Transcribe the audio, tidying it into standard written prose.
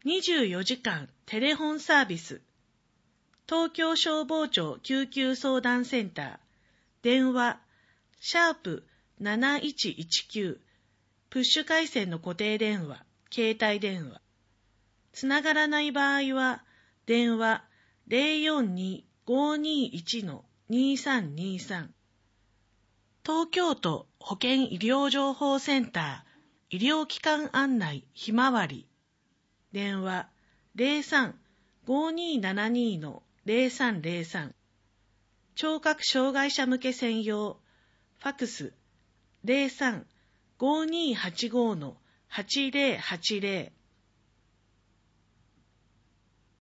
24時間テレホンサービス。東京消防庁救急相談センター。電話、#7119。プッシュ回線の固定電話、携帯電話。つながらない場合は、電話 042-521-2323。東京都保健医療情報センター、医療機関案内ひまわり。電話 03-5272-0303。聴覚障害者向け専用。ファックス 03-5285-8080。